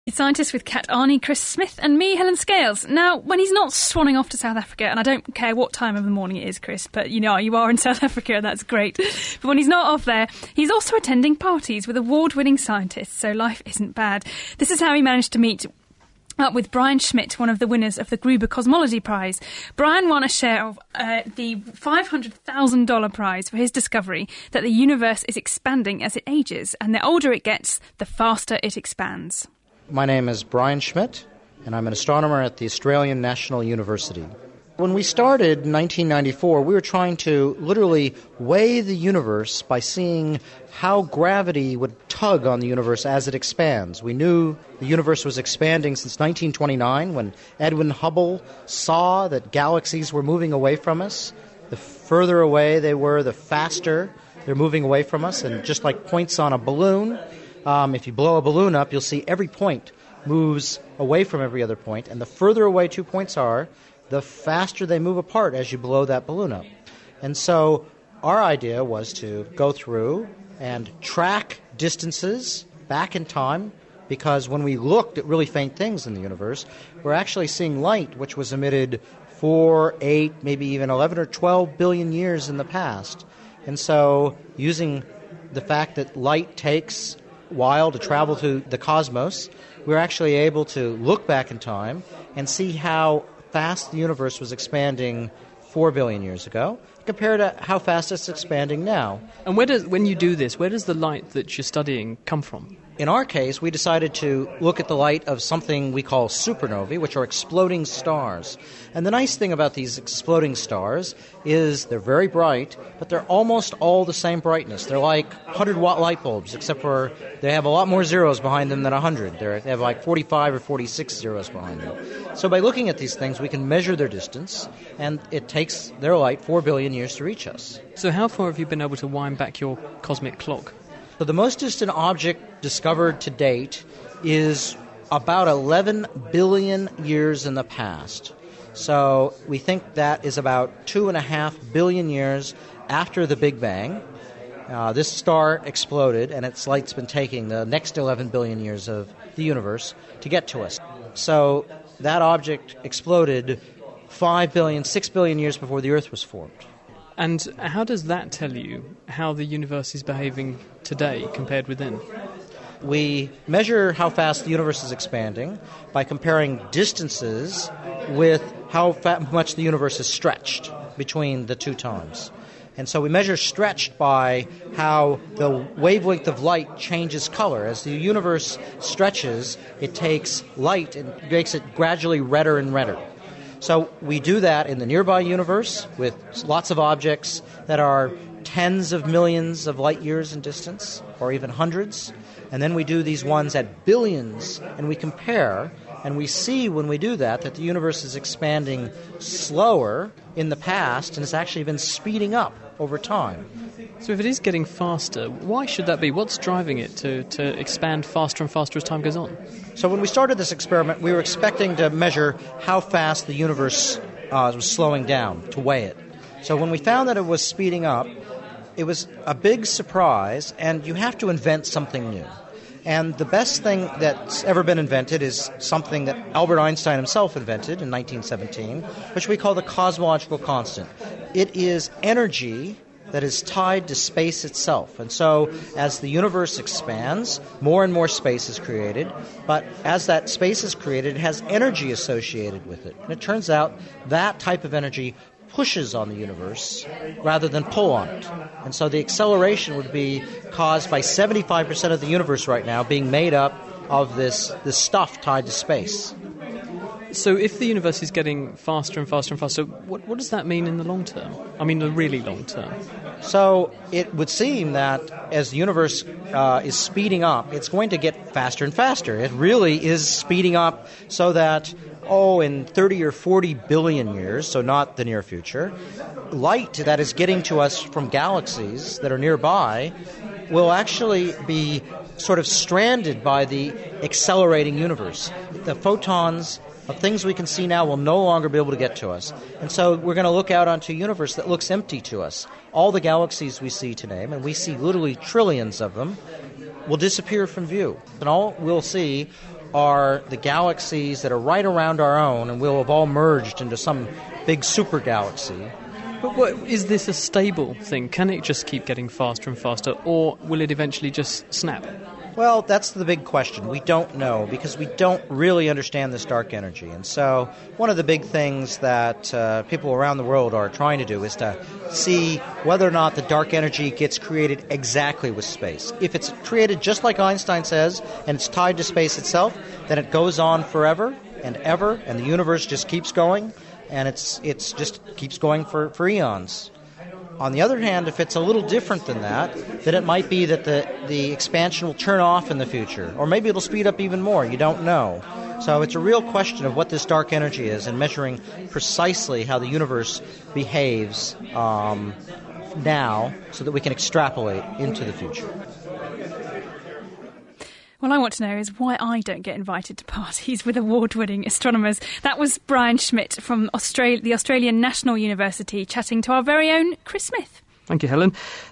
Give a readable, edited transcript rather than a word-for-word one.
Scientist with Kat Arney, Chris Smith and me, Helen Scales. Now, when he's not swanning off to South Africa, and I don't care what time of the morning it is, Chris, but you are in South Africa and that's great. But when he's not off there, he's also attending parties with award-winning scientists, so life isn't bad. This is how he managed to meet up with Brian Schmidt, one of the winners of the Gruber Cosmology Prize. Brian won a share of the $500,000 prize for his discovery that the universe is expanding as it ages, and the older it gets, the faster it expands. My name is Brian Schmidt, and I'm an astronomer at the Australian National University. When we started in 1994, we were trying to literally weigh the universe by seeing how gravity would tug on the universe as it expands. We knew the universe was expanding since 1929, when Edwin Hubble saw that galaxies were moving away from us. The further away they were, the faster they're moving away from us, and just like points on a balloon, if you blow a balloon up, you'll see every point moves away from every other point, and the further away 2 points are, the faster they move apart as you blow that balloon up. And so our idea was to go through and track distances back in time, because when we looked at really faint things in the universe, we're actually seeing light which was emitted 4, 8, maybe even 11 or 12 billion years in the past. And so using the fact that light takes while to travel to the cosmos, we're actually able to look back in time and see how fast the universe was expanding 4 billion years ago compared to how fast it's expanding now. And when you do this, where does the light that you're studying come from? In our case, we decided to look at the light of something we call supernovae, which are exploding stars. And the nice thing about these exploding stars is they're very bright, but they're almost all the same brightness. They're like 100-watt light bulbs, except for they have a lot more zeros behind them than 100. They have like 45 or 46 zeros behind them. So by looking at these things, we can measure their distance, and it takes their light 4 billion years to reach us. So how far have you been able to wind back your cosmic clock? So the most distant object discovered to date is about 11 billion years in the past. So we think that is about 2.5 billion years after the Big Bang. This star exploded, and its light's been taking the next 11 billion years of the universe to get to us. So that object exploded 5 billion, 6 billion years before the Earth was formed. And how does that tell you how the universe is behaving today compared with then? We measure how fast the universe is expanding by comparing distances with how much the universe is stretched between the two times. And so we measure stretched by how the wavelength of light changes color. As the universe stretches, it takes light and makes it gradually redder and redder. So we do that in the nearby universe with lots of objects that are tens of millions of light years in distance, or even hundreds. And then we do these ones at billions, and we compare, and we see when we do that the universe is expanding slower in the past, and it's actually been speeding up over time. So if it is getting faster, why should that be? What's driving it to expand faster and faster as time goes on? So when we started this experiment, we were expecting to measure how fast the universe was slowing down, to weigh it. So when we found that it was speeding up, it was a big surprise, and you have to invent something new. And the best thing that's ever been invented is something that Albert Einstein himself invented in 1917, which we call the cosmological constant. It is energy that is tied to space itself. And so as the universe expands, more and more space is created, but as that space is created, it has energy associated with it. And it turns out that type of energy pushes on the universe rather than pull on it. And so the acceleration would be caused by 75% of the universe right now being made up of this stuff tied to space. So if the universe is getting faster and faster and faster, what does that mean in the long term? I mean, the really long term. So it would seem that as the universe is speeding up, it's going to get faster and faster. It really is speeding up so that, in 30 or 40 billion years, so not the near future, light that is getting to us from galaxies that are nearby will actually be sort of stranded by the accelerating universe. The photons of things we can see now will no longer be able to get to us. And so we're going to look out onto a universe that looks empty to us. All the galaxies we see today, and we see literally trillions of them, will disappear from view. And all we'll see are the galaxies that are right around our own, and we'll have all merged into some big super galaxy. But is this a stable thing? Can it just keep getting faster and faster, or will it eventually just snap? Well, that's the big question. We don't know, because we don't really understand this dark energy. And so one of the big things that people around the world are trying to do is to see whether or not the dark energy gets created exactly with space. If it's created just like Einstein says, and it's tied to space itself, then it goes on forever and ever, and the universe just keeps going, and it's just keeps going for eons. On the other hand, if it's a little different than that, then it might be that the expansion will turn off in the future, or maybe it'll speed up even more. You don't know. So it's a real question of what this dark energy is and measuring precisely how the universe behaves now so that we can extrapolate into the future. What I want to know is why I don't get invited to parties with award-winning astronomers. That was Brian Schmidt from the Australian National University chatting to our very own Chris Smith. Thank you, Helen.